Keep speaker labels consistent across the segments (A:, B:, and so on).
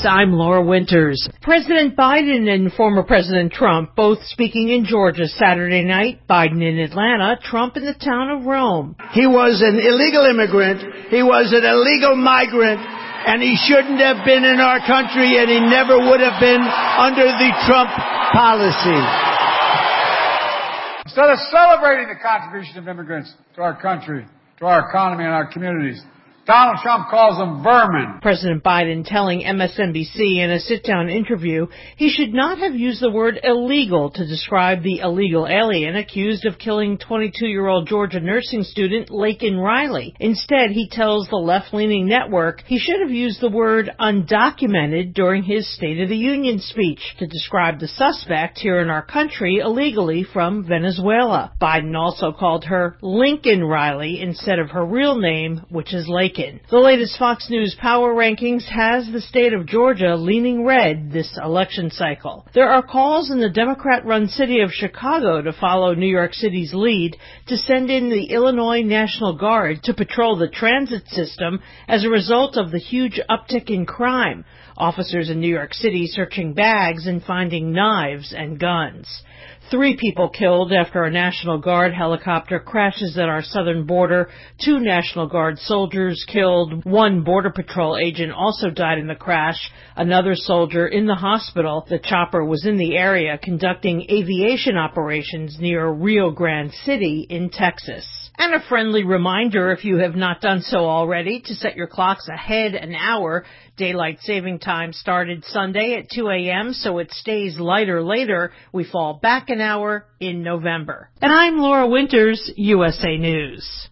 A: I'm Laura Winters. President Biden and former President Trump both speaking in Georgia Saturday night. Biden in Atlanta, Trump in the town of Rome.
B: He was an illegal immigrant. He was an illegal migrant. And he shouldn't have been in our country, and he never would have been under the Trump policy.
C: Instead of celebrating the contribution of immigrants to our country, to our economy and our communities, Donald Trump calls them vermin.
A: President Biden telling MSNBC in a sit-down interview he should not have used the word illegal to describe the illegal alien accused of killing 22-year-old Georgia nursing student Laken Riley. Instead, he tells the left-leaning network he should have used the word undocumented during his State of the Union speech to describe the suspect here in our country illegally from Venezuela. Biden also called her Lincoln Riley instead of her real name, which is Laken. The latest Fox News Power Rankings has the state of Georgia leaning red this election cycle. There are calls in the Democrat-run city of Chicago to follow New York City's lead to send in the Illinois National Guard to patrol the transit system as a result of the huge uptick in crime. Officers in New York City searching bags and finding knives and guns. 3 people killed after a National Guard helicopter crashes at our southern border. 2 National Guard soldiers killed. 1 Border Patrol agent also died in the crash. Another soldier in the hospital. The chopper was in the area conducting aviation operations near Rio Grande City in Texas. And a friendly reminder, if you have not done so already, to set your clocks ahead an hour. Daylight saving time started Sunday at 2 a.m., so it stays lighter later. We fall back an hour in November. And I'm Laura Winters, USA News.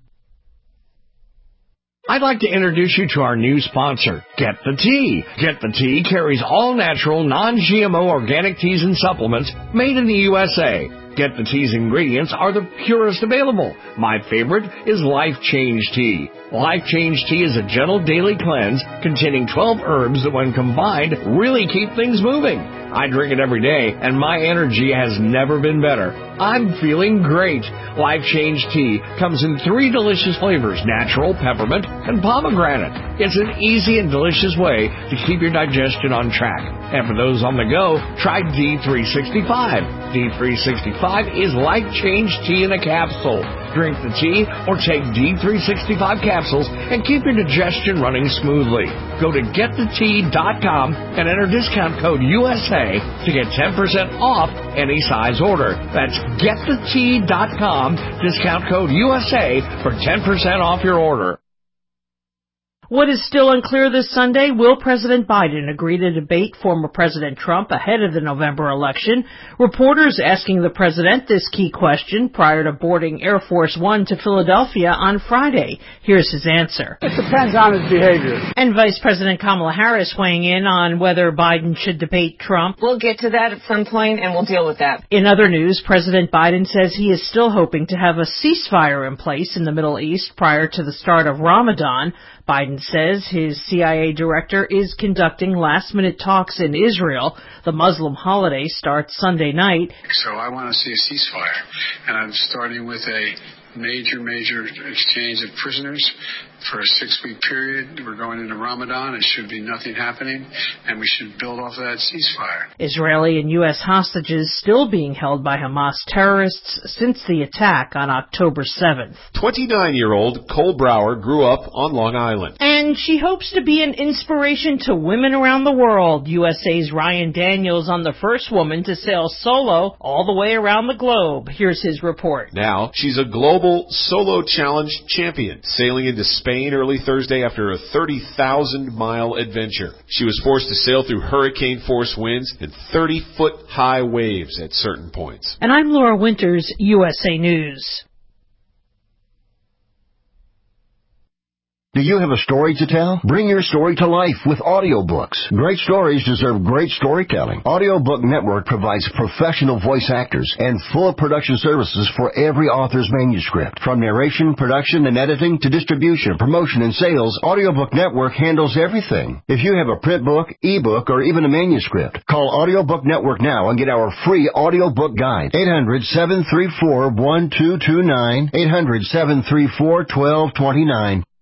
D: I'd like to introduce you to our new sponsor, Get the Tea. Get the Tea carries all natural, non-GMO organic teas and supplements made in the USA. Get the Tea's ingredients are the purest available. My favorite is Life Change Tea. Life Change Tea is a gentle daily cleanse containing 12 herbs that when combined really keep things moving. I drink it every day and my energy has never been better. I'm feeling great. Life Change Tea comes in 3 delicious flavors, natural, peppermint, and pomegranate. It's an easy and delicious way to keep your digestion on track. And for those on the go, try D365. D365 is Life Change Tea in a capsule. Drink the tea or take D365 capsules and keep your digestion running smoothly. Go to getthetea.com and enter discount code USA to get 10% off any size order. That's getthetea.com, discount code USA for 10% off your order.
A: What is still unclear this Sunday, will President Biden agree to debate former President Trump ahead of the November election? Reporters asking the president this key question prior to boarding Air Force One to Philadelphia on Friday. Here's his answer.
C: It depends on his behavior.
A: And Vice President Kamala Harris weighing in on whether Biden should debate Trump.
E: We'll get to that at some point, and we'll deal with that.
A: In other news, President Biden says he is still hoping to have a ceasefire in place in the Middle East prior to the start of Ramadan. Biden says his CIA director is conducting last-minute talks in Israel. The Muslim holiday starts Sunday night.
F: So I want to see a ceasefire, and I'm starting with a major exchange of prisoners for a 6-week period. We're going into Ramadan. It should be nothing happening, and we should build off of that ceasefire.
A: Israeli and U.S. hostages still being held by Hamas terrorists since the attack on October 7th.
G: 29-year-old Cole Brower grew up on Long Island.
A: And she hopes to be an inspiration to women around the world. USA's Ryan Daniels on the first woman to sail solo all the way around the globe. Here's his report.
G: Now, she's a global solo challenge champion, sailing into Spain early Thursday after a 30,000-mile adventure. She was forced to sail through hurricane-force winds and 30-foot high waves at certain points.
A: And I'm Laura Winters, USA News.
H: Do you have a story to tell? Bring your story to life with audiobooks. Great stories deserve great storytelling. Audiobook Network provides professional voice actors and full production services for every author's manuscript. From narration, production, and editing to distribution, promotion, and sales, Audiobook Network handles everything. If you have a print book, ebook, or even a manuscript, call Audiobook Network now and get our free audiobook guide. 800-734-1229, 800-734-1229.